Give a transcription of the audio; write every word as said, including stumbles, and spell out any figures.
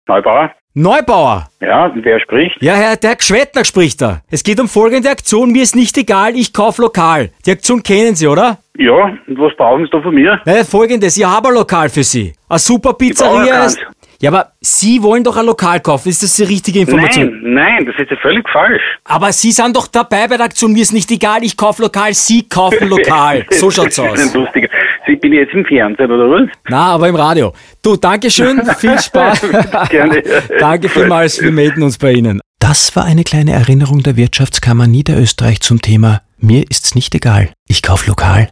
Neubauer? Neubauer? Ja, wer spricht? Ja, Herr, der Herr Gschwettner spricht da. Es geht um folgende Aktion. Mir ist nicht egal, ich kauf lokal. Die Aktion kennen Sie, oder? Ja, und was brauchen Sie da von mir? Naja, folgendes. Ich habe ein Lokal für Sie. Eine super Pizzeria ist... Ja, aber Sie wollen doch ein Lokal kaufen. Ist das die richtige Information? Nein, nein, das ist ja völlig falsch. Aber Sie sind doch dabei bei der Aktion. Mir ist nicht egal, ich kauf lokal. Sie kaufen lokal. So schaut's aus. Das ist lustig. Sie bin jetzt im Fernsehen, oder was? Na, aber im Radio. Du, Dankeschön. Viel Spaß. Gerne. Danke vielmals. Wir melden uns bei Ihnen. Das war eine kleine Erinnerung der Wirtschaftskammer Niederösterreich zum Thema Mir ist's nicht egal, ich kauf lokal.